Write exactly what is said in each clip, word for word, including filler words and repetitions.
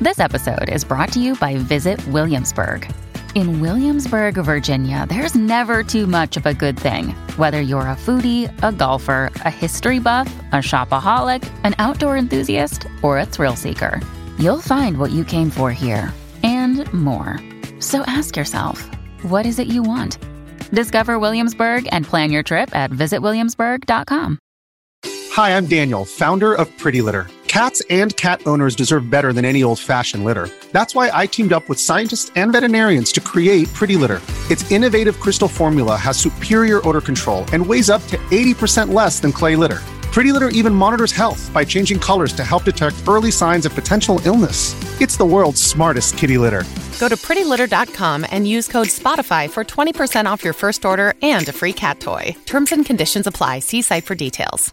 This episode is brought to you by Visit Williamsburg. In Williamsburg, Virginia, there's never too much of a good thing. Whether you're a foodie, a golfer, a history buff, a shopaholic, an outdoor enthusiast, or a thrill seeker, you'll find what you came for here and more. So ask yourself, what is it you want? Discover Williamsburg and plan your trip at visit williamsburg dot com. Hi, I'm Daniel, founder of Pretty Litter. Cats and cat owners deserve better than any old-fashioned litter. That's why I teamed up with scientists and veterinarians to create Pretty Litter. Its innovative crystal formula has superior odor control and weighs up to eighty percent less than clay litter. Pretty Litter even monitors health by changing colors to help detect early signs of potential illness. It's the world's smartest kitty litter. Go to pretty litter dot com and use code SPOTIFY for twenty percent off your first order and a free cat toy. Terms and conditions apply. See site for details.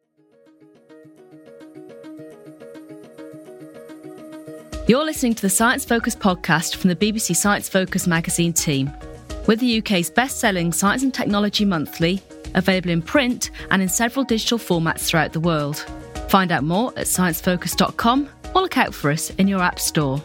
You're listening to the Science Focus podcast from the B B C Science Focus magazine team. We're the U K's best-selling Science and Technology Monthly, available in print and in several digital formats throughout the world. Find out more at science focus dot com or look out for us in your app store.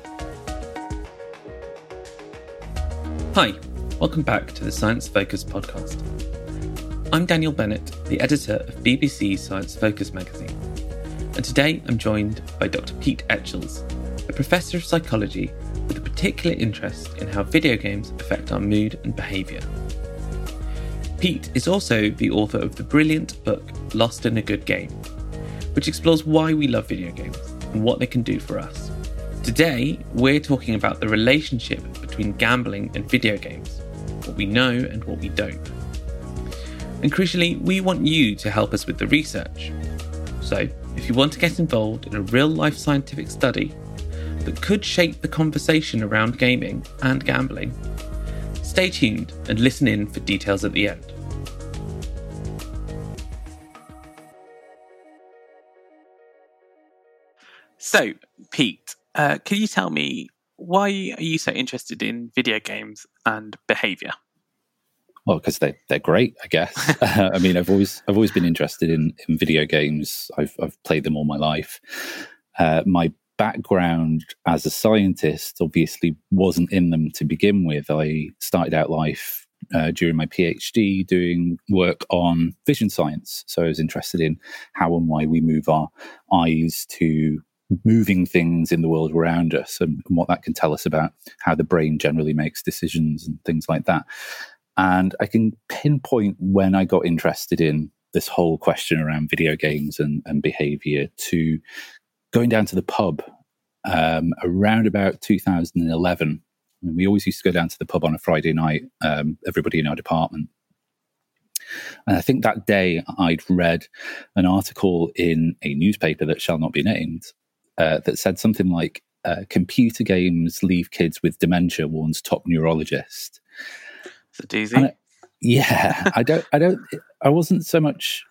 Hi, welcome back to the Science Focus podcast. I'm Daniel Bennett, the editor of B B C Science Focus magazine, and today I'm joined by Doctor Pete Etchells, a professor of psychology with a particular interest in how video games affect our mood and behaviour. Pete is also the author of the brilliant book Lost in a Good Game, which explores why we love video games and what they can do for us. Today, we're talking about the relationship between gambling and video games, what we know and what we don't. And crucially, we want you to help us with the research. So, if you want to get involved in a real-life scientific study that could shape the conversation around gaming and gambling, stay tuned and listen in for details at the end. So, Pete, uh, can you tell me, why are you so interested in video games and behaviour? Well, because they're they're great, I guess. uh, I mean, I've always I've always been interested in, in video games. I've I've played them all my life. Uh, my background as a scientist obviously wasn't in them to begin with. I started out life uh, during my PhD doing work on vision science. So I was interested in how and why we move our eyes to moving things in the world around us, and, and what that can tell us about how the brain generally makes decisions and things like that. And I can pinpoint when I got interested in this whole question around video games and, and behavior to going down to the pub um, around about two thousand eleven. I mean, we always used to go down to the pub on a Friday night, um, everybody in our department. And I think that day I'd read an article in a newspaper that shall not be named uh, that said something like, uh, computer games leave kids with dementia, warns top neurologist. It's a doozy. I, yeah, I don't, I don't, I wasn't so much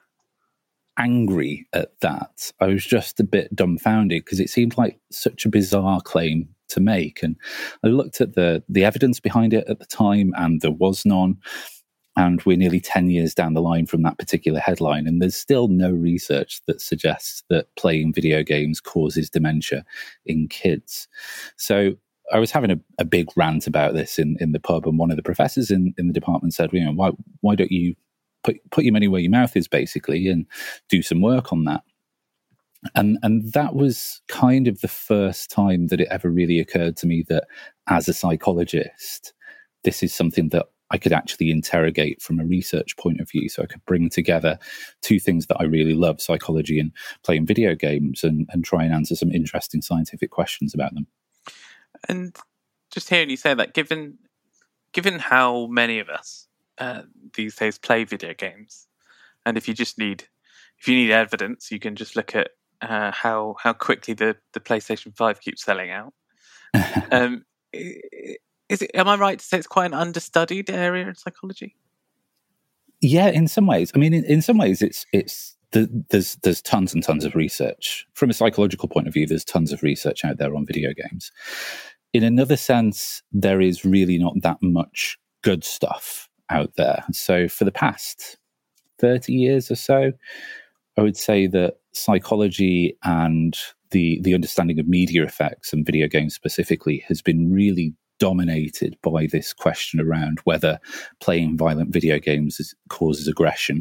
angry at that. I was just a bit dumbfounded because it seemed like such a bizarre claim to make. And I looked at the the evidence behind it at the time, and there was none. And we're nearly ten years down the line from that particular headline, and there's still no research that suggests that playing video games causes dementia in kids. So I was having a, a big rant about this in, in the pub, and one of the professors in, in the department said, you know, why why don't you put put your money where your mouth is, basically, and do some work on that? And and that was kind of the first time that it ever really occurred to me that as a psychologist, this is something that I could actually interrogate from a research point of view. So I could bring together two things that I really love, psychology and playing video games, and, and try and answer some interesting scientific questions about them. And just hearing you say that, given given how many of us uh, these days play video games, and if you just need if you need evidence, you can just look at uh, how how quickly the, the PlayStation five keeps selling out. um, is it? Am I right to say it's quite an understudied area in psychology? Yeah, in some ways. I mean, in, in some ways, it's it's the, there's there's tons and tons of research from a psychological point of view. There's tons of research out there on video games. In another sense, there is really not that much good stuff out there. So for the past thirty years or so, I would say that psychology and the the understanding of media effects and video games specifically has been really dominated by this question around whether playing violent video games is, causes aggression.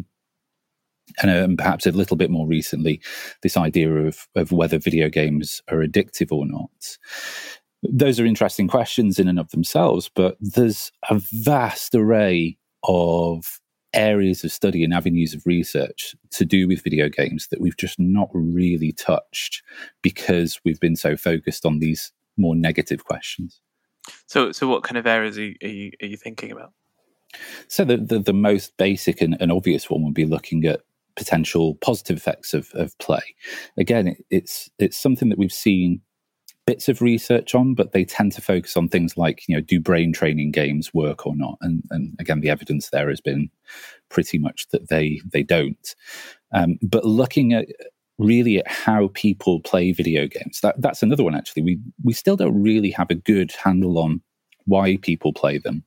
And um, perhaps a little bit more recently, this idea of, of whether video games are addictive or not. Those are interesting questions in and of themselves, but there's a vast array of areas of study and avenues of research to do with video games that we've just not really touched because we've been so focused on these more negative questions. So, so what kind of areas are you, are you, are you thinking about? So the, the, the most basic and, and obvious one would be looking at potential positive effects of, of play. Again, it, it's it's something that we've seen bits of research on, but they tend to focus on things like, you know, do brain training games work or not? And, and again, the evidence there has been pretty much that they they don't. Um, but looking at really at how people play video games, that that's another one. Actually, we we still don't really have a good handle on why people play them.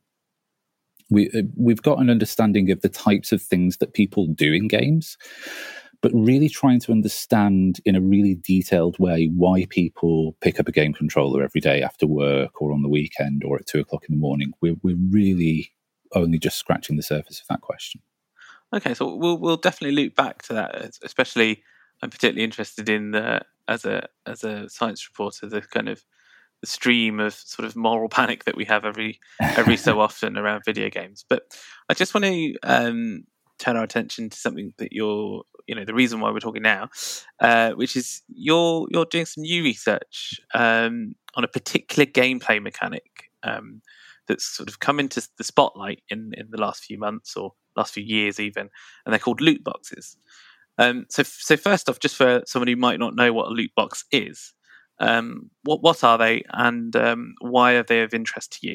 We, we've got an understanding of the types of things that people do in games, but really trying to understand in a really detailed way why people pick up a game controller every day after work or on the weekend or at two o'clock in the morning. We're, we're really only just scratching the surface of that question. Okay, so we'll we'll definitely loop back to that. Especially, I'm particularly interested in the, as a as a science reporter, the kind of the stream of sort of moral panic that we have every every so often around video games. But I just want to um, turn our attention to something that you're, you know, the reason why we're talking now, uh, which is you're you're doing some new research um, on a particular gameplay mechanic um, that's sort of come into the spotlight in, in the last few months or last few years even, and they're called loot boxes. Um, so, so first off, just for someone who might not know what a loot box is, Um, what what are they, and um, why are they of interest to you?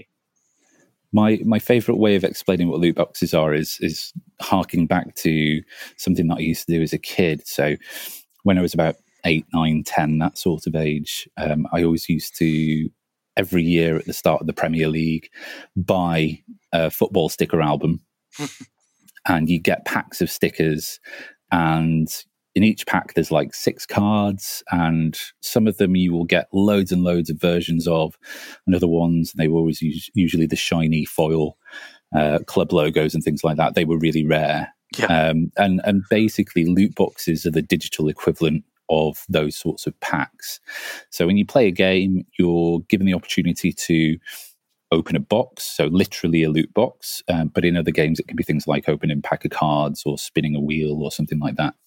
My my favourite way of explaining what loot boxes are is is harking back to something that I used to do as a kid. So when I was about eight, nine, ten, that sort of age, um, I always used to, every year at the start of the Premier League, buy a football sticker album, and you get packs of stickers, and in each pack, there's like six cards, and some of them you will get loads and loads of versions of, and other ones, they were always use, usually the shiny foil uh, club logos and things like that. They were really rare. Yeah. Um, and, and basically, loot boxes are the digital equivalent of those sorts of packs. So when you play a game, you're given the opportunity to open a box, so literally a loot box. Um, but in other games, it can be things like opening a pack of cards or spinning a wheel or something like that.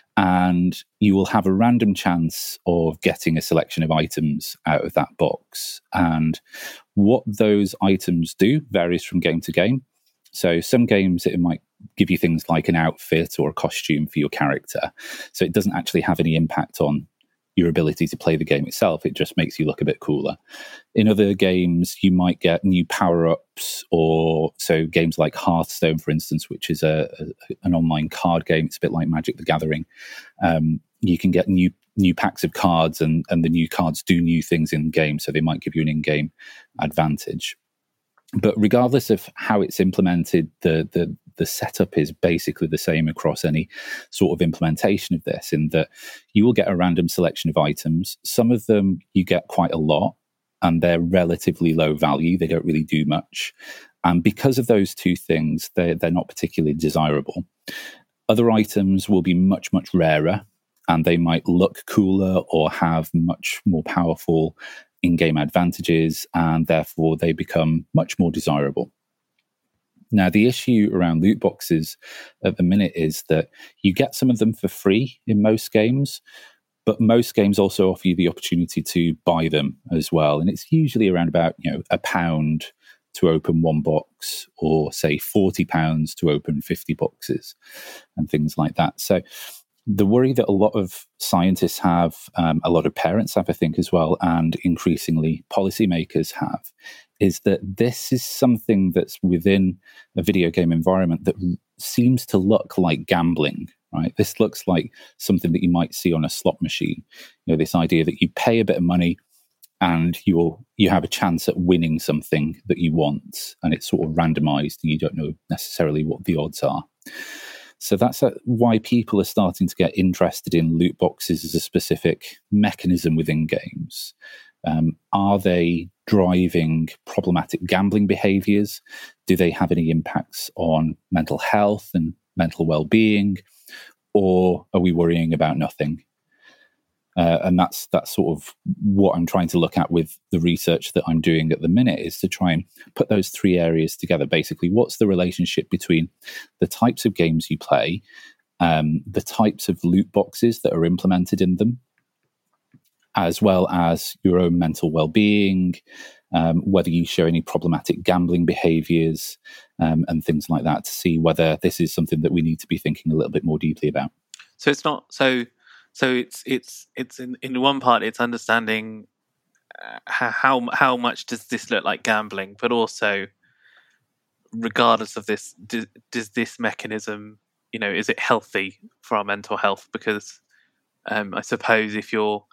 And you will have a random chance of getting a selection of items out of that box. And what those items do varies from game to game. So some games, it might give you things like an outfit or a costume for your character. So it doesn't actually have any impact on your ability to play the game itself. It just makes you look a bit cooler. In other games, you might get new power-ups, or so games like Hearthstone, for instance, which is a, a an online card game. It's a bit like Magic the Gathering. Um, you can get new new packs of cards, and, and the new cards do new things in game, so they might give you an in-game advantage. But regardless of how it's implemented, the the the setup is basically the same across any sort of implementation of this, in that you will get a random selection of items. Some of them you get quite a lot, and they're relatively low value. They don't really do much. And because of those two things, they're, they're not particularly desirable. Other items will be much, much rarer, and they might look cooler or have much more powerful in-game advantages, and therefore they become much more desirable. Now, the issue around loot boxes at the minute is that you get some of them for free in most games, but most games also offer you the opportunity to buy them as well. And it's usually around about, you know, a pound to open one box, or say forty pounds to open fifty boxes and things like that. So the worry that a lot of scientists have, um, a lot of parents have, I think, as well, and increasingly policymakers have, is that this is something that's within a video game environment that seems to look like gambling, right? This looks like something that you might see on a slot machine. You know, this idea that you pay a bit of money and you'll, you have a chance at winning something that you want, and it's sort of randomized and you don't know necessarily what the odds are. So that's uh, why people are starting to get interested in loot boxes as a specific mechanism within games. Um, are they driving problematic gambling behaviors? Do they have any impacts on mental health and mental well-being? Or are we worrying about nothing? Uh, and that's that's sort of what I'm trying to look at with the research that I'm doing at the minute, is to try and put those three areas together. Basically, what's the relationship between the types of games you play, um, the types of loot boxes that are implemented in them, as well as your own mental well-being, um, whether you show any problematic gambling behaviors, um, and things like that, to see whether this is something that we need to be thinking a little bit more deeply about. So it's not so. So it's it's it's in, in one part it's understanding uh, how how much does this look like gambling, but also regardless of this, does, does this mechanism, you know, is it healthy for our mental health? Because um, I suppose if you're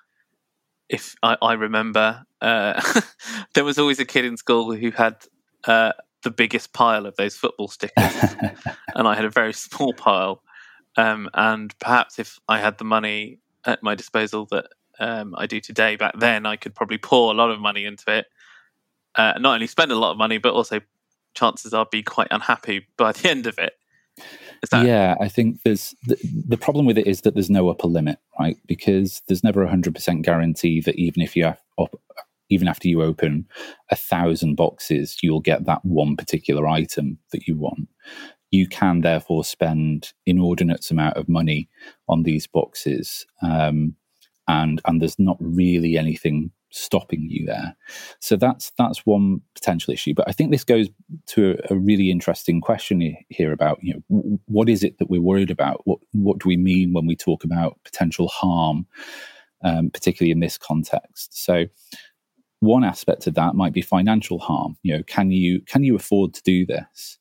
if I, I remember uh, there was always a kid in school who had uh, the biggest pile of those football stickers, and I had a very small pile. Um, and perhaps if I had the money at my disposal that um, I do today, back then I could probably pour a lot of money into it. Uh, not only spend a lot of money, but also chances are be quite unhappy by the end of it. Is that... Yeah, I think there's the, the problem with it is that there's no upper limit, right? Because there's never a one hundred percent guarantee that even if you have up, even after you open a thousand boxes, you'll get that one particular item that you want. You can therefore spend inordinate amount of money on these boxes, um, and and there's not really anything stopping you there. So that's that's one potential issue. But I think this goes to a, a really interesting question here about, you know, what is it that we're worried about? What what do we mean when we talk about potential harm, um, particularly in this context? So one aspect of that might be financial harm. You know, can you can you afford to do this?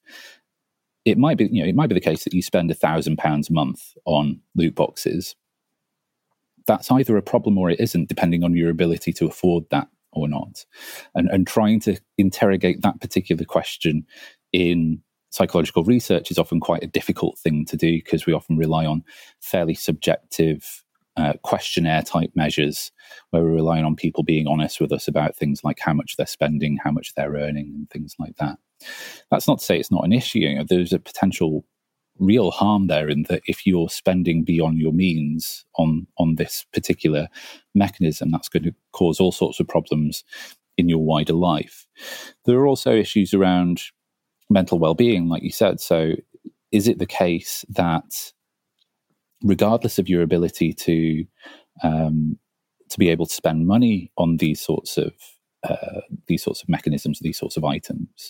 It might be, you know, it might be the case that you spend a thousand pounds a month on loot boxes. That's either a problem or it isn't, depending on your ability to afford that or not. And and trying to interrogate that particular question in psychological research is often quite a difficult thing to do, because we often rely on fairly subjective uh, questionnaire type measures, where we're relying on people being honest with us about things like how much they're spending, how much they're earning, and things like that. That's not to say it's not an issue. You know, there's a potential real harm there in that if you're spending beyond your means on on this particular mechanism, that's going to cause all sorts of problems in your wider life. There are also issues around mental well-being, like you said. So is it the case that regardless of your ability to um, to be able to spend money on these sorts of Uh, these sorts of mechanisms, these sorts of items,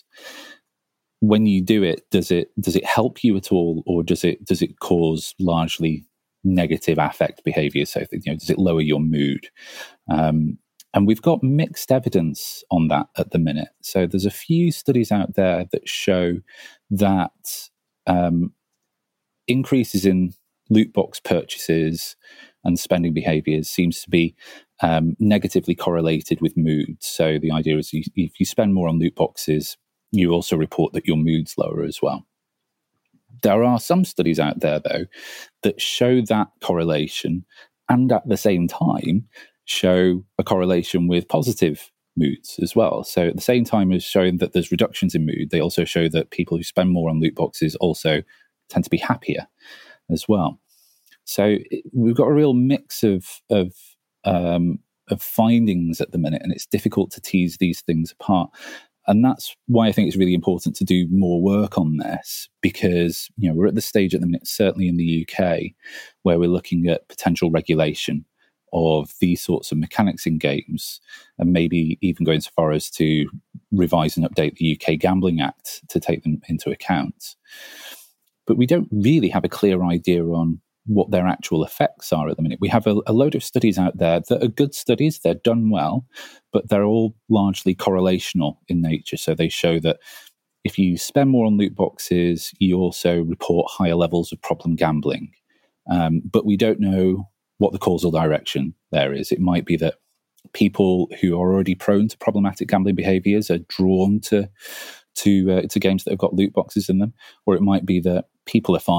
when you do it, does it does it help you at all, or does it does it cause largely negative affect behavior? So, you know, does it lower your mood? Um, and we've got mixed evidence on that at the minute. So there's a few studies out there that show that um, increases in loot box purchases and spending behaviors seems to be um, negatively correlated with mood. So the idea is you, if you spend more on loot boxes, you also report that your mood's lower as well. There are some studies out there, though, that show that correlation and at the same time show a correlation with positive moods as well. So at the same time as showing that there's reductions in mood, they also show that people who spend more on loot boxes also tend to be happier as well. So we've got a real mix of of um, of findings at the minute, and it's difficult to tease these things apart. And that's why I think it's really important to do more work on this, because, you know, we're at the stage at the minute, certainly in the U K, where we're looking at potential regulation of these sorts of mechanics in games, and maybe even going so far as to revise and update the U K Gambling Act to take them into account. But we don't really have a clear idea on what their actual effects are at the minute. We have a, a load of studies out there that are good studies, they're done well, but they're all largely correlational in nature. So they show that if you spend more on loot boxes, you also report higher levels of problem gambling. Um, but we don't know what the causal direction there is. It might be that people who are already prone to problematic gambling behaviors are drawn to to uh, to games that have got loot boxes in them, or it might be that people are fine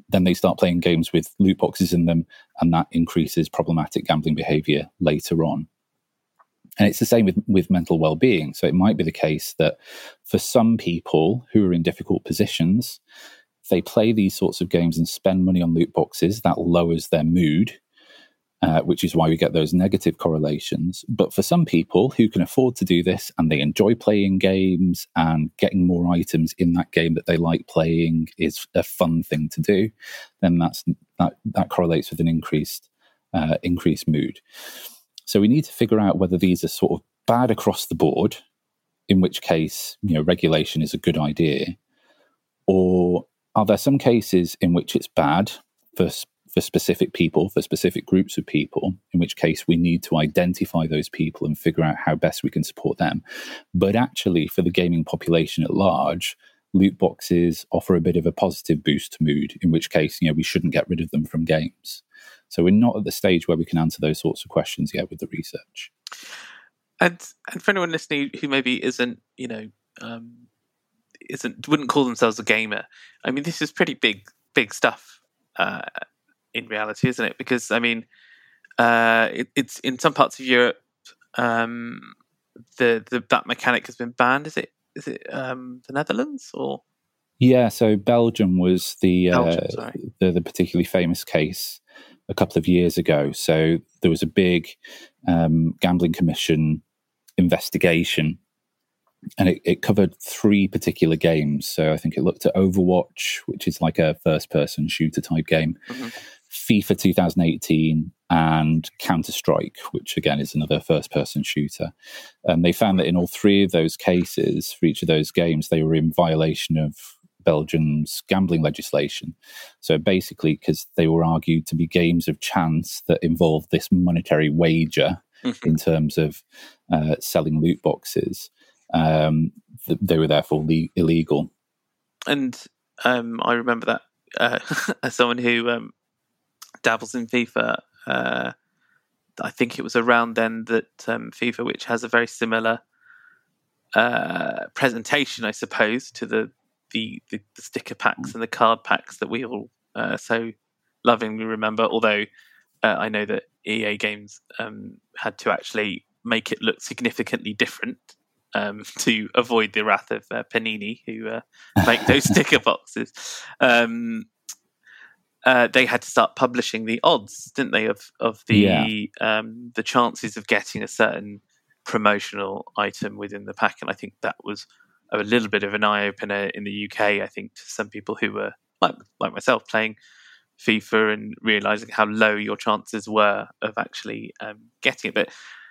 then they start playing games with loot boxes in them, and that increases problematic gambling behavior later on. And it's the same with, with mental well-being. So it might be the case that for some people who are in difficult positions, they play these sorts of games and spend money on loot boxes. That lowers their mood, uh, which is why we get those negative correlations. But for some people who can afford to do this and they enjoy playing games, and getting more items in that game that they like playing is a fun thing to do, then that's that, that correlates with an increased uh, increased mood. So we need to figure out whether these are sort of bad across the board, in which case, you know, regulation is a good idea, or are there some cases in which it's bad for for specific people, for specific groups of people, in which case we need to identify those people and figure out how best we can support them. But actually, for the gaming population at large, loot boxes offer a bit of a positive boost to mood, in which case, you know, we shouldn't get rid of them from games. So we're not at the stage where we can answer those sorts of questions yet with the research. And and for anyone listening who maybe isn't, you know, um, isn't wouldn't call themselves a gamer, I mean, this is pretty big big stuff uh, in reality, isn't it? Because I mean, uh, it, it's in some parts of Europe, um, the the that mechanic has been banned. Is it is it um, the Netherlands or? Yeah, so Belgium was the Belgium, uh, the, the particularly famous case a couple of years ago. So there was a big um, gambling commission investigation, and it, it covered three particular games. So I think it looked at Overwatch, which is like a first-person shooter type game, mm-hmm. FIFA two thousand eighteen, and Counter-Strike, which again is another first-person shooter. And they found that in all three of those cases, for each of those games, they were in violation of Belgium's gambling legislation. So basically, because they were argued to be games of chance that involved this monetary wager mm-hmm. in terms of uh, selling loot boxes, um, th- they were therefore le- illegal. And um, I remember that uh, as someone who um, dabbles in FIFA, uh, I think it was around then that um, FIFA, which has a very similar uh, presentation, I suppose, to the The, the, the sticker packs and the card packs that we all uh, so lovingly remember. Although uh, I know that E A Games um, had to actually make it look significantly different um, to avoid the wrath of uh, Panini, who uh, make those sticker boxes. Um, uh, they had to start publishing the odds, didn't they, of of the yeah. um, the chances of getting a certain promotional item within the pack, and I think that was a little bit of an eye-opener in the U K, I think, to some people who were, like, like myself, playing FIFA and realising how low your chances were of actually um, getting it. But,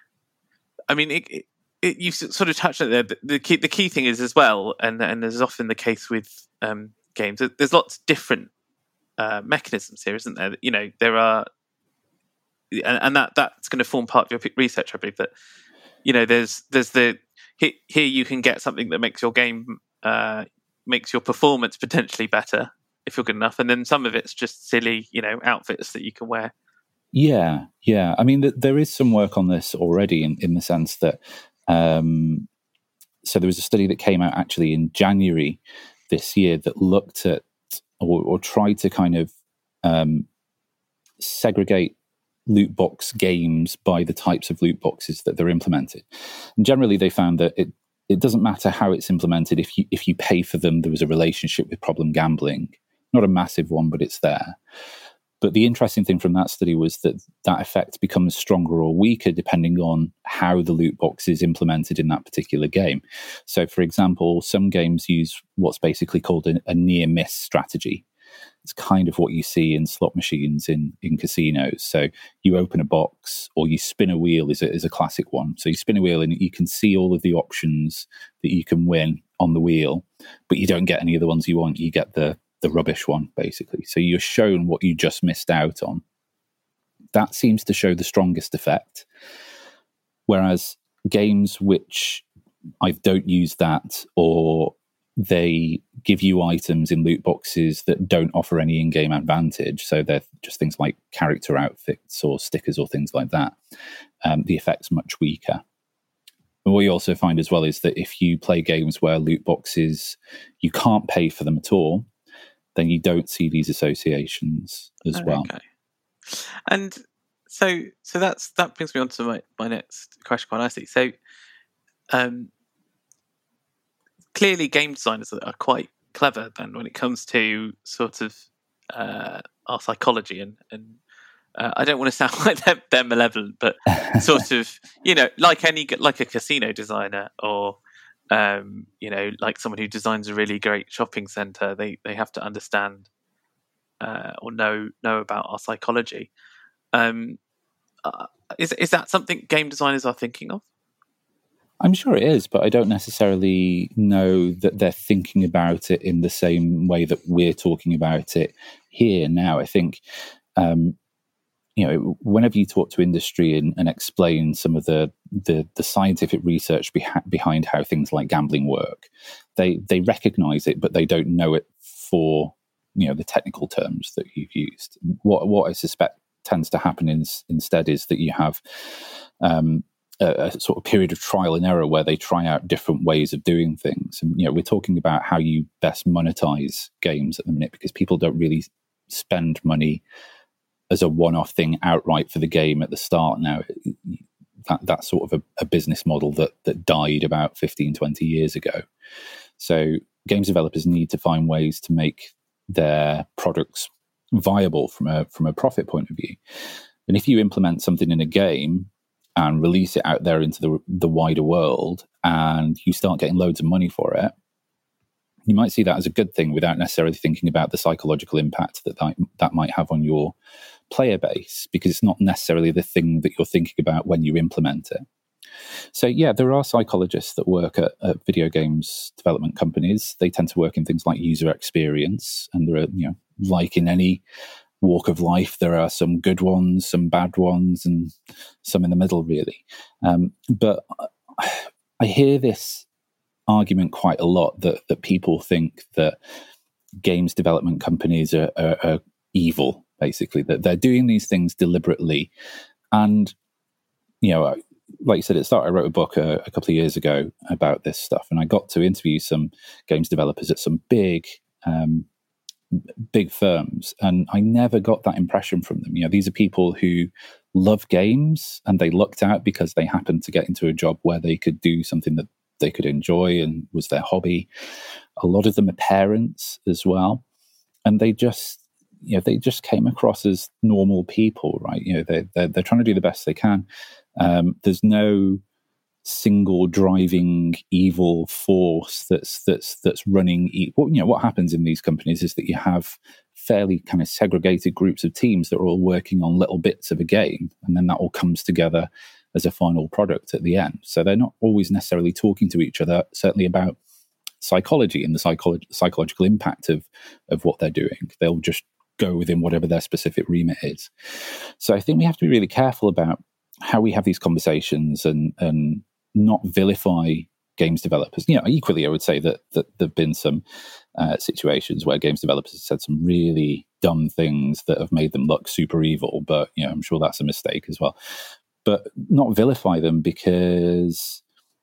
I mean, it, it, it, you sort of touched on it there. The, the, key, the key thing is as well, and, and as is often the case with um, games, there's lots of different uh, mechanisms here, isn't there? You know, there are... And, and that that's going to form part of your research, I believe, that, you know, there's there's the... Here you can get something that makes your game, uh, makes your performance potentially better if you're good enough. And then some of it's just silly, you know, outfits that you can wear. Yeah, yeah. I mean, th- there is some work on this already in, in the sense that, um, so there was a study that came out actually in January this year that looked at or, or tried to kind of um, segregate loot box games by the types of loot boxes that they're implemented. And generally, they found that it it doesn't matter how it's implemented. If you if you pay for them, there was a relationship with problem gambling. Not a massive one, but it's there. But the interesting thing from that study was that that effect becomes stronger or weaker depending on how the loot box is implemented in that particular game. So, for example, some games use what's basically called a, a near-miss strategy. It's kind of what you see in slot machines in, in casinos. So you open a box or you spin a wheel is a, is a classic one. So you spin a wheel and you can see all of the options that you can win on the wheel, but you don't get any of the ones you want. You get the, the rubbish one, basically. So you're shown what you just missed out on. That seems to show the strongest effect. Whereas games which I don't use that, or they give you items in loot boxes that don't offer any in-game advantage. So they're just things like character outfits or stickers or things like that. Um, the effect's much weaker. And what you also find as well is that if you play games where loot boxes, you can't pay for them at all, then you don't see these associations as Oh, well. Okay. And so so that's that brings me on to my, my next question quite nicely. So um, clearly game designers are quite clever then when it comes to sort of uh, our psychology and, and uh, I don't want to sound like they're, they're malevolent, but sort of, you know, like any like a casino designer or um, you know, like someone who designs a really great shopping center, they they have to understand uh, or know know about our psychology. Um, uh, is is that something game designers are thinking of? I'm sure it is, but I don't necessarily know that they're thinking about it in the same way that we're talking about it here now. I think, um, you know, whenever you talk to industry and, and explain some of the the, the scientific research beha- behind how things like gambling work, they they recognise it, but they don't know it for, you know, the technical terms that you've used. What what I suspect tends to happen in, instead is that you have um, a, a sort of period of trial and error where they try out different ways of doing things. And, you know, we're talking about how you best monetize games at the minute, because people don't really spend money as a one-off thing outright for the game at the start now. That, that's sort of a, a business model that that died about fifteen, twenty years ago. So games developers need to find ways to make their products viable from a from a profit point of view. And if you implement something in a game and release it out there into the the wider world and you start getting loads of money for it, you might see that as a good thing without necessarily thinking about the psychological impact that that, that might have on your player base, because it's not necessarily the thing that you're thinking about when you implement it. So yeah, there are psychologists that work at, at video games development companies. They tend to work in things like user experience, and there are, you know, like in any walk of life, there are some good ones, some bad ones, and some in the middle, really. Um, but I hear this argument quite a lot that that people think that games development companies are, are, are evil, basically, that they're doing these things deliberately. And, you know, like you said at the start, I wrote a book a, a couple of years ago about this stuff, and I got to interview some games developers at some big um, big firms, and I never got that impression from them. You know, these are people who love games, and they lucked out because they happened to get into a job where they could do something that they could enjoy and was their hobby. A lot of them are parents as well, and they just, you know, they just came across as normal people, right? You know, they they're, they're trying to do the best they can. Um, there's no single driving evil force that's that's that's running. E- what you know, what happens in these companies is that you have fairly kind of segregated groups of teams that are all working on little bits of a game, and then that all comes together as a final product at the end. So they're not always necessarily talking to each other, certainly about psychology and the psycholo- psychological impact of of what they're doing. They'll just go within whatever their specific remit is. So I think we have to be really careful about how we have these conversations and and not vilify games developers. You know, equally, I would say that that there've been some uh, situations where games developers have said some really dumb things that have made them look super evil. But you know, I'm sure that's a mistake as well. But not vilify them, because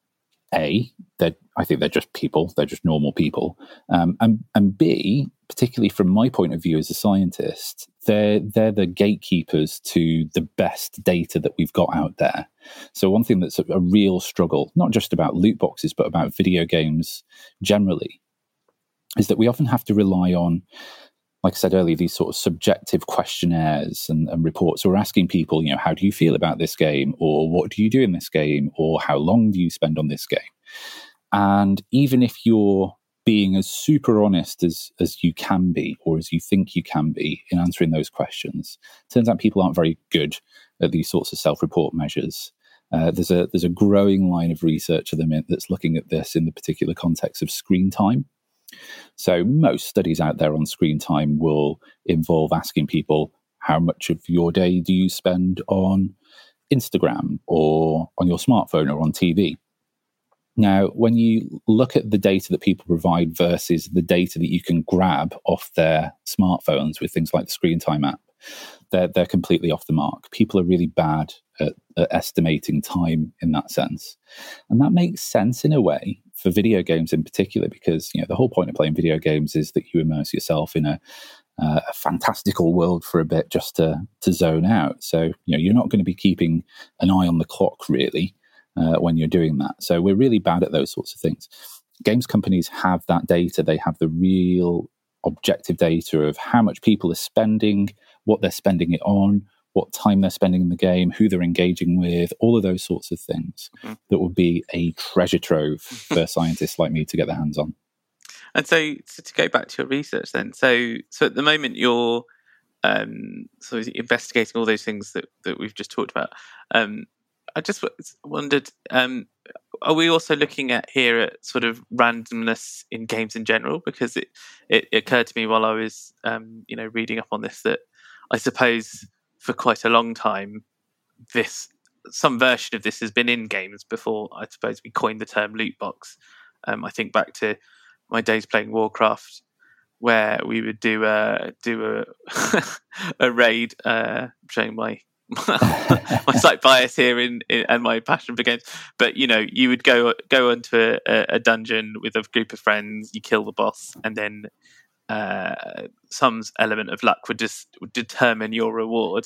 A, they're, I think they're just people. They're just normal people. Um, and, and B, particularly from my point of view as a scientist, they're, they're the gatekeepers to the best data that we've got out there. So one thing that's a, a real struggle, not just about loot boxes, but about video games generally, is that we often have to rely on, like I said earlier, these sort of subjective questionnaires and, and reports. So we're asking people, you know, how do you feel about this game? Or what do you do in this game? Or how long do you spend on this game? And even if you're being as super honest as, as you can be, or as you think you can be in answering those questions, it turns out people aren't very good at these sorts of self-report measures. Uh, there's a there's a growing line of research at the minute that's looking at this in the particular context of screen time. So most studies out there on screen time will involve asking people, how much of your day do you spend on Instagram or on your smartphone or on T V? Now, when you look at the data that people provide versus the data that you can grab off their smartphones with things like the Screen Time app, they're, they're completely off the mark. People are really bad at, at estimating time in that sense. And that makes sense in a way for video games in particular, because you know the whole point of playing video games is that you immerse yourself in a, uh, a fantastical world for a bit, just to to zone out. So you know you're not going to be keeping an eye on the clock really uh, when you're doing that. So we're really bad at those sorts of things. Games companies have that data; they have the real objective data of how much people are spending, what they're spending it on, what time they're spending in the game, who they're engaging with, all of those sorts of things mm-hmm. that would be a treasure trove for scientists like me to get their hands on. And so, so to go back to your research then, so so at the moment you're um, sort of investigating all those things that, that we've just talked about. Um, I just wondered, um, are we also looking at here at sort of randomness in games in general? Because it, it occurred to me while I was, um, you know, reading up on this that I suppose for quite a long time, this some version of this has been in games before. I suppose we coined the term loot box. Um, I think back to my days playing Warcraft, where we would do a do a a raid, uh, showing my. my slight bias here in, in and my passion for games, but you know, you would go go into a, a dungeon with a group of friends, you kill the boss, and then uh, some element of luck would just would determine your reward.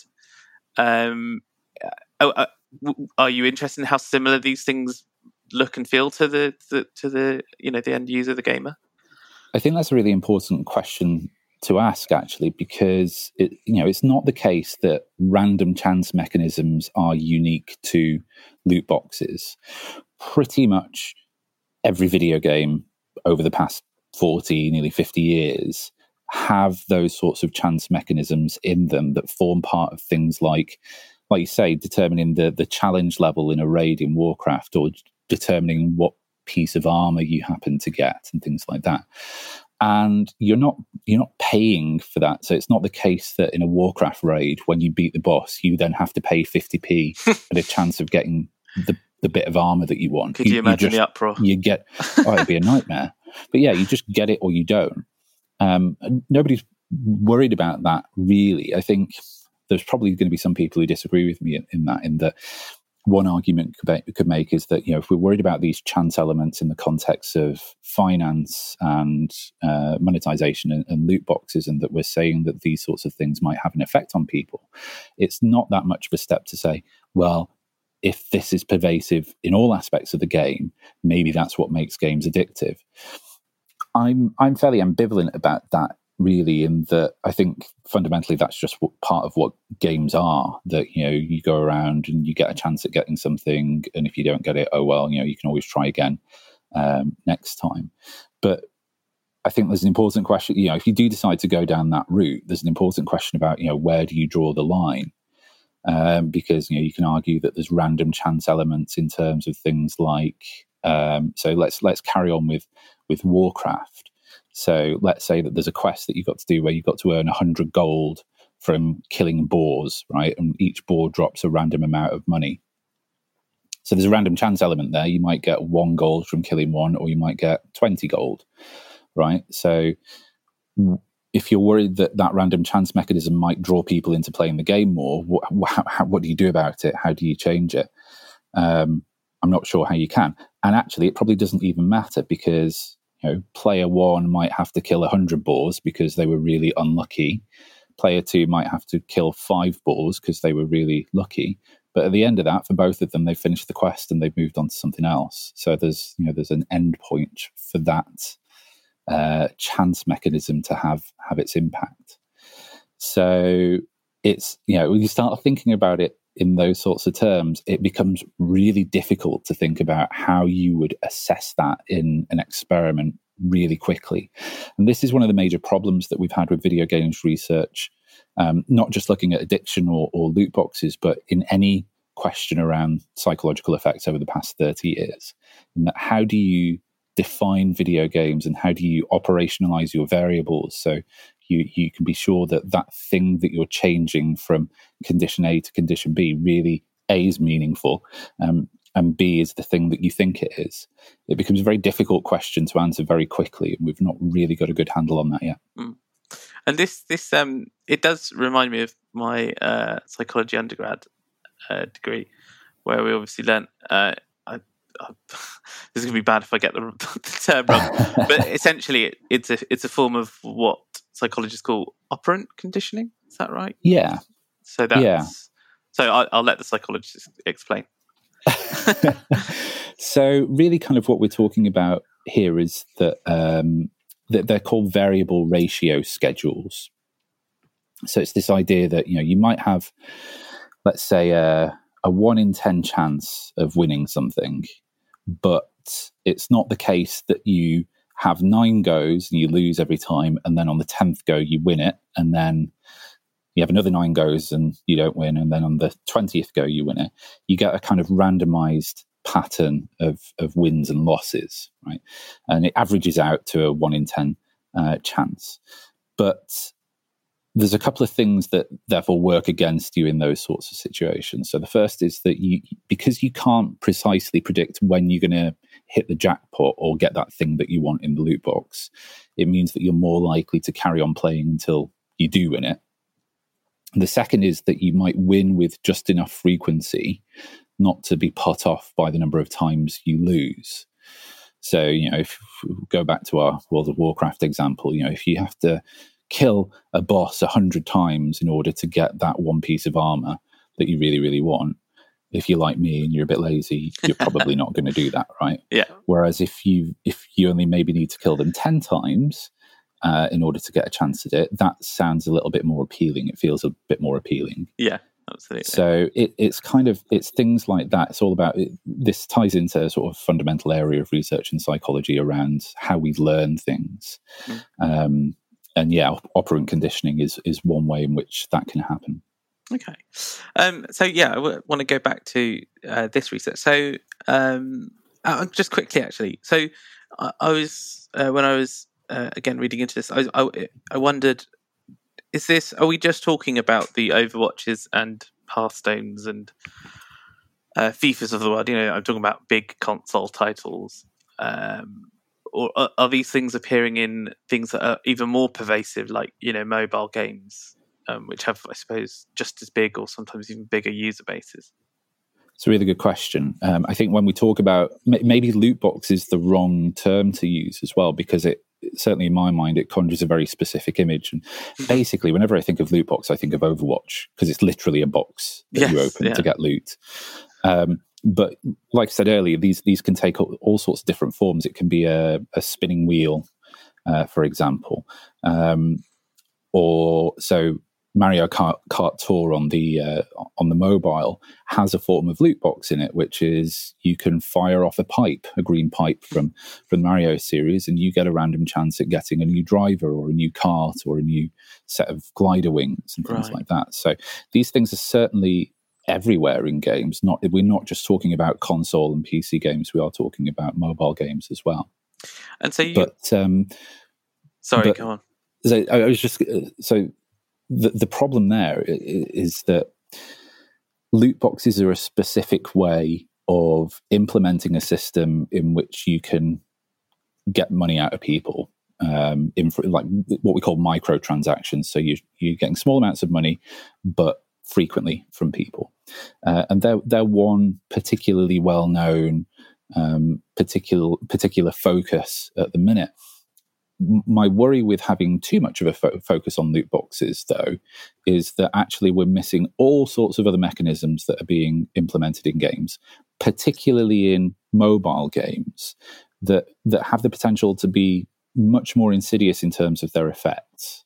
Um, are, are you interested in how similar these things look and feel to the, the to the you know the end user, the gamer? I think that's a really important question to ask, actually, because it, you know it's not the case that random chance mechanisms are unique to loot boxes. Pretty much every video game over the past forty, nearly fifty years have those sorts of chance mechanisms in them that form part of things like, like you say, determining the the challenge level in a raid in Warcraft, or determining what piece of armor you happen to get, and things like that. And you're not you're not paying for that. So it's not the case that in a Warcraft raid, when you beat the boss, you then have to pay fifty p and a chance of getting the, the bit of armor that you want. Could you, you imagine you just, the uproar? You get, oh, it'd be a nightmare. But yeah, you just get it or you don't. Um, nobody's worried about that, really. I think there's probably going to be some people who disagree with me in, in that, in that one argument could, be, could make is that, you know, if we're worried about these chance elements in the context of finance and uh, monetization and, and loot boxes, and that we're saying that these sorts of things might have an effect on people, it's not that much of a step to say, well, if this is pervasive in all aspects of the game, maybe that's what makes games addictive. I'm I'm fairly ambivalent about that, really, in that I think fundamentally that's just what, part of what games are, that, you know, you go around and you get a chance at getting something, and if you don't get it, oh well, you know, you can always try again um, next time. But I think there's an important question, you know, if you do decide to go down that route, there's an important question about, you know, where do you draw the line? Um, because, you know, you can argue that there's random chance elements in terms of things like, um, so let's let's carry on with with Warcraft. So let's say that there's a quest that you've got to do where you've got to earn one hundred gold from killing boars, right? And each boar drops a random amount of money. So there's a random chance element there. You might get one gold from killing one, or you might get twenty gold, right? So if you're worried that that random chance mechanism might draw people into playing the game more, what, what, what do you do about it? How do you change it? Um, I'm not sure how you can. And actually, it probably doesn't even matter, because, you know, player one might have to kill one hundred boars because they were really unlucky. Player two might have to kill five boars because they were really lucky. But at the end of that, for both of them, they've finished the quest and they've moved on to something else. So there's, you know, there's an end point for that uh, chance mechanism to have have its impact. So it's, you know, when you start thinking about it in those sorts of terms, it becomes really difficult to think about how you would assess that in an experiment really quickly. And this is one of the major problems that we've had with video games research, um, not just looking at addiction or, or loot boxes, but in any question around psychological effects over the past thirty years. And that how do you define video games, and how do you operationalize your variables so you, you can be sure that that thing that you're changing from condition A to condition B really, A, is meaningful, um, and B, is the thing that you think it is. It becomes a very difficult question to answer very quickly, and we've not really got a good handle on that yet. Mm. And this, this um, it does remind me of my uh, psychology undergrad uh, degree, where we obviously learnt, uh, I, I, this is going to be bad if I get the, the term wrong. But essentially, it, it's a it's a form of what psychologists call operant conditioning. Is that right? Yeah. So that's yeah. so I, I'll let the psychologist explain. So really, kind of what we're talking about here is that um, that they're called variable ratio schedules. So it's this idea that, you know, you might have, let's say, a, a one in ten chance of winning something, but it's not the case that you have nine goes and you lose every time, and then on the tenth go you win it, and then you have another nine goes and you don't win, and then on the twentieth go you win it. You get a kind of randomized pattern of, of wins and losses, right? And it averages out to a one in ten uh, chance. But there's a couple of things that therefore work against you in those sorts of situations. So the first is that you, because you can't precisely predict when you're going to hit the jackpot or get that thing that you want in the loot box, it means that you're more likely to carry on playing until you do win it. And the second is that you might win with just enough frequency not to be put off by the number of times you lose. So, you know, if we go back to our World of Warcraft example, you know, if you have to kill a boss a hundred times in order to get that one piece of armor that you really, really want, if you're like me and you're a bit lazy, you're probably not going to do that, right? Yeah. Whereas if you if you only maybe need to kill them ten times uh, in order to get a chance at it, that sounds a little bit more appealing. It feels a bit more appealing. Yeah, absolutely. So it, it's kind of, it's things like that. It's all about, it, this ties into a sort of fundamental area of research and psychology around how we learn things. Mm. Um, And yeah, operant conditioning is is one way in which that can happen. Okay. Um, so yeah, I w- want to go back to uh, this research. So um, uh, just quickly, actually. So I, I was, uh, when I was, uh, again, reading into this, I, was, I, I wondered, is this, are we just talking about the Overwatches and Hearthstones and uh, FIFAs of the world? You know, I'm talking about big console titles. Um Or are these things appearing in things that are even more pervasive, like, you know, mobile games, um, which have, I suppose, just as big or sometimes even bigger user bases? It's a really good question. Um, I think when we talk about, maybe loot box is the wrong term to use as well, because it, certainly in my mind, it conjures a very specific image. And basically, whenever I think of loot box, I think of Overwatch, because it's literally a box that yes, you open yeah. to get loot. Um, But like I said earlier, these these can take all, all sorts of different forms. It can be a, a spinning wheel, uh, for example, um, or so Mario Kart, Kart Tour on the uh, on the mobile has a form of loot box in it, which is you can fire off a pipe, a green pipe from from the Mario series, and you get a random chance at getting a new driver or a new kart or a new set of glider wings and things right. like that. So these things are certainly everywhere in games. Not we're not just talking about console and P C games. We are talking about mobile games as well. And so, you, but um, sorry, but, go on. So I was just so the the problem there is that loot boxes are a specific way of implementing a system in which you can get money out of people. Um, in like what we call microtransactions. So you you're getting small amounts of money, but frequently from people, uh, and they're they're one particularly well known um, particular particular focus at the minute. M- my worry with having too much of a fo- focus on loot boxes, though, is that actually we're missing all sorts of other mechanisms that are being implemented in games, particularly in mobile games, that that have the potential to be much more insidious in terms of their effects.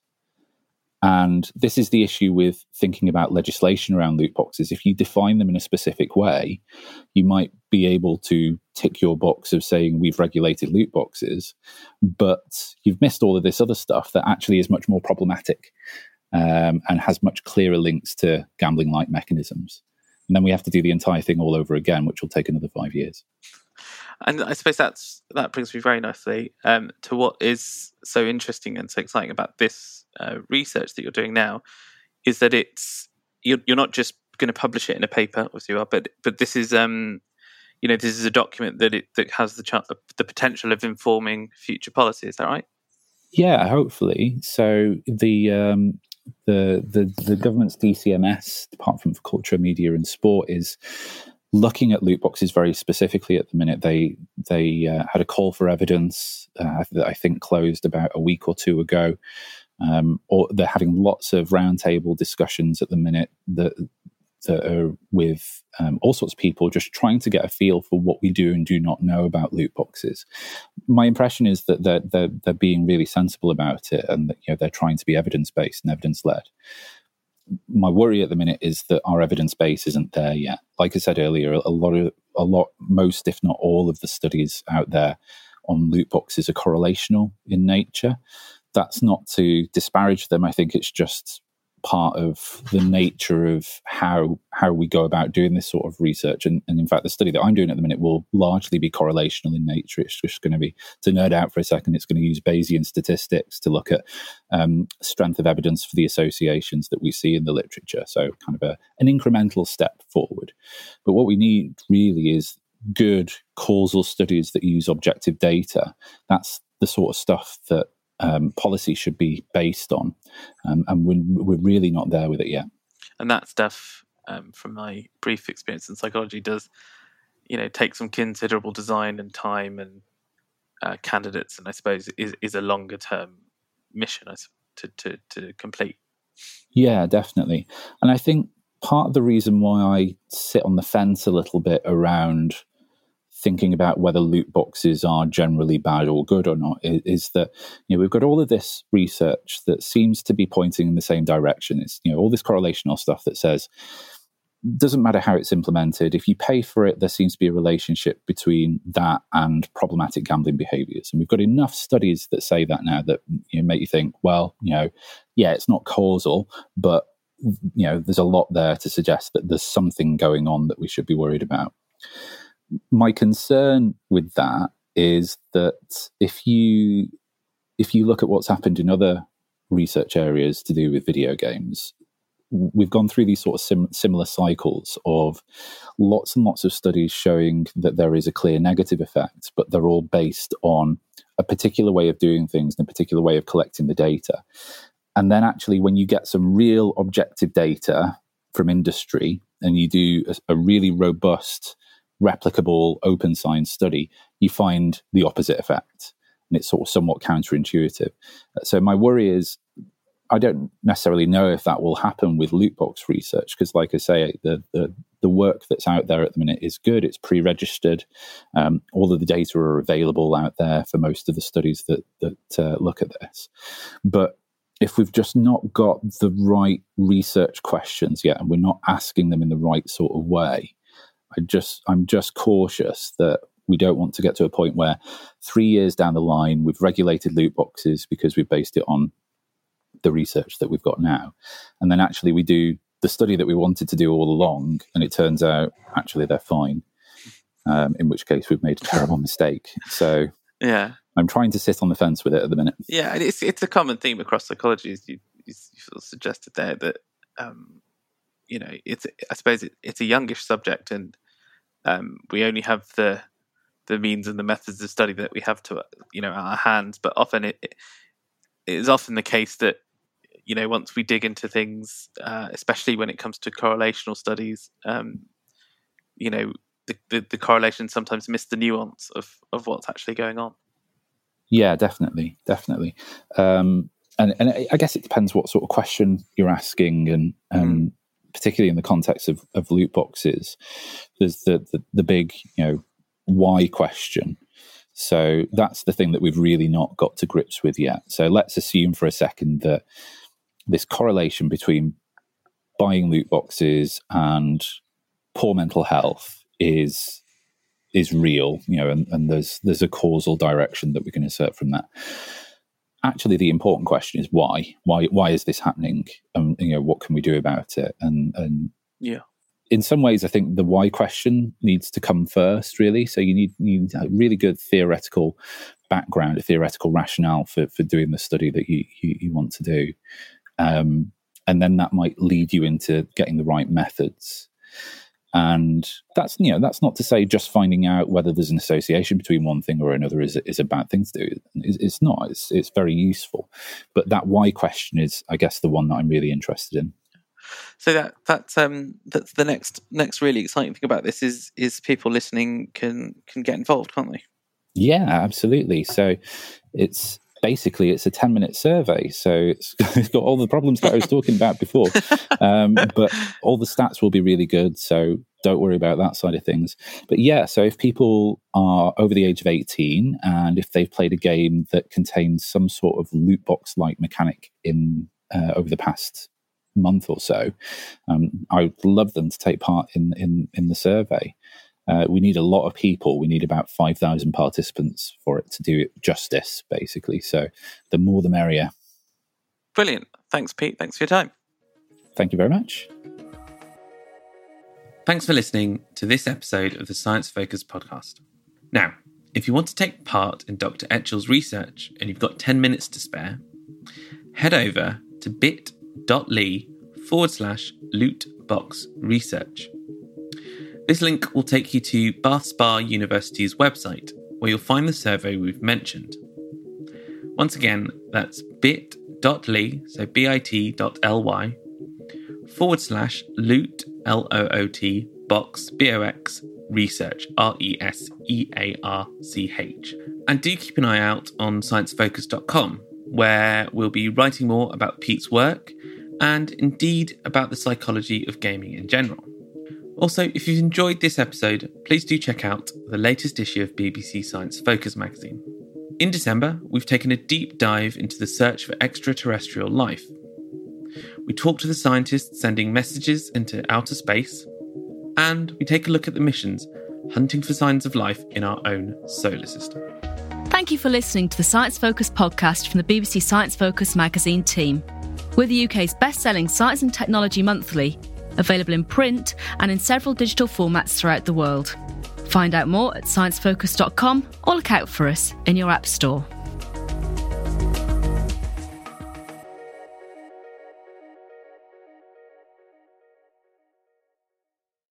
And this is the issue with thinking about legislation around loot boxes. If you define them in a specific way, you might be able to tick your box of saying we've regulated loot boxes, but you've missed all of this other stuff that actually is much more problematic um, and has much clearer links to gambling-like mechanisms. And then we have to do the entire thing all over again, which will take another five years. And I suppose that's that brings me very nicely um, to what is so interesting and so exciting about this uh, research that you're doing now, is that it's you're, you're not just going to publish it in a paper, obviously you are, but but this is um, you know this is a document that it that has the chance, the potential of informing future policy. Is that right? Yeah, hopefully. So the um, the the the government's D C M S, Department for Culture, Media and Sport, is looking at loot boxes very specifically at the minute. They they uh, had a call for evidence uh, that I think closed about a week or two ago. Um, or they're having lots of roundtable discussions at the minute that that are with um, all sorts of people just trying to get a feel for what we do and do not know about loot boxes. My impression is that they're, they're, they're being really sensible about it, and that, you know, they're trying to be evidence-based and evidence-led. My worry at the minute is that our evidence base isn't there yet. Like I said earlier, a lot of, a lot, most, if not all of the studies out there on loot boxes are correlational in nature. That's not to disparage them. I think it's just part of the nature of how how we go about doing this sort of research. And, and in fact, the study that I'm doing at the minute will largely be correlational in nature. It's just going to be, to nerd out for a second, it's going to use Bayesian statistics to look at um, strength of evidence for the associations that we see in the literature. So kind of a, an incremental step forward. But what we need really is good causal studies that use objective data. That's the sort of stuff that Um, policy should be based on, um, and we're, we're really not there with it yet. And that stuff, um, from my brief experience in psychology, does, you know, take some considerable design and time and uh, candidates, and I suppose is is a longer term mission to to to complete. Yeah, definitely. And I think part of the reason why I sit on the fence a little bit around thinking about whether loot boxes are generally bad or good or not is, is that, you know, we've got all of this research that seems to be pointing in the same direction. It's, you know, all this correlational stuff that says doesn't matter how it's implemented. If you pay for it, there seems to be a relationship between that and problematic gambling behaviors. And we've got enough studies that say that now that, you know, make you think, well, you know, yeah, it's not causal, but, you know, there's a lot there to suggest that there's something going on that we should be worried about. My concern with that is that if you if you look at what's happened in other research areas to do with video games, we've gone through these sort of sim- similar cycles of lots and lots of studies showing that there is a clear negative effect, but they're all based on a particular way of doing things and a particular way of collecting the data. And then actually when you get some real objective data from industry and you do a, a really robust, replicable open science study, you find the opposite effect, and it's sort of somewhat counterintuitive. So my worry is, I don't necessarily know if that will happen with loot box research, because, like I say, the, the the work that's out there at the minute is good. It's pre-registered. Um, all of the data are available out there for most of the studies that that uh, look at this. But if we've just not got the right research questions yet, and we're not asking them in the right sort of way, I just, I'm just cautious that we don't want to get to a point where three years down the line, we've regulated loot boxes because we've based it on the research that we've got now. And then actually we do the study that we wanted to do all along, and it turns out actually they're fine, um, in which case we've made a terrible mistake. So yeah, I'm trying to sit on the fence with it at the minute. Yeah, it's it's a common theme across psychology, as you, you sort of suggested there, that um, you know, it's, I suppose it, it's a youngish subject, and um, we only have the the means and the methods of study that we have to, you know, at our hands. But often it, it is often the case that, you know, once we dig into things, uh, especially when it comes to correlational studies, um, you know, the, the, the correlations sometimes miss the nuance of, of what's actually going on. Yeah, definitely, definitely. Um, and, and I guess it depends what sort of question you're asking, and and. Mm. Particularly in the context of, of loot boxes, there's the, the the big, you know, why question. So that's the thing that we've really not got to grips with yet. So let's assume for a second that this correlation between buying loot boxes and poor mental health is is real, you know, and, and there's there's a causal direction that we can insert from that. Actually, the important question is why? Why? Why is this happening? And, you know, what can we do about it? And and yeah, in some ways, I think the why question needs to come first. Really, so you need you need a really good theoretical background, a theoretical rationale for for doing the study that you you, you want to do, um, and then that might lead you into getting the right methods. And that's, you know, that's not to say just finding out whether there's an association between one thing or another is is a bad thing to do. It's, it's not. It's it's very useful. But that why question is, I guess, the one that I'm really interested in. So that that's um that's the next next really exciting thing about this is is people listening can can get involved, can't they? Yeah, absolutely. So it's basically it's a ten minute survey. So it's, it's got all the problems that I was talking about before, um, but all the stats will be really good. So don't worry about that side of things. But yeah, so if people are over the age of eighteen and if they've played a game that contains some sort of loot box like mechanic in uh, over the past month or so, um, I would love them to take part in in, in the survey. Uh, we need a lot of people. We need about five thousand participants for it to do it justice, basically. So the more the merrier. Brilliant. Thanks, Pete. Thanks for your time. Thank you very much. Thanks for listening to this episode of the Science Focus podcast. Now, if you want to take part in Doctor Etchell's research and you've got ten minutes to spare, head over to bit.ly forward slash lootbox research. This link will take you to Bath Spa University's website, where you'll find the survey we've mentioned. Once again, that's bit.ly, so bit.ly, forward slash loot, L O O T, box, B O X, research, R E S E A R C H. And do keep an eye out on science focus dot com, where we'll be writing more about Pete's work, and indeed about the psychology of gaming in general. Also, if you've enjoyed this episode, please do check out the latest issue of B B C Science Focus magazine. In December, we've taken a deep dive into the search for extraterrestrial life. We talk to the scientists sending messages into outer space, and we take a look at the missions hunting for signs of life in our own solar system. Thank you for listening to the Science Focus podcast from the B B C Science Focus magazine team. We're the U K's best-selling science and technology monthly, available in print and in several digital formats throughout the world. Find out more at science focus dot com or look out for us in your app store.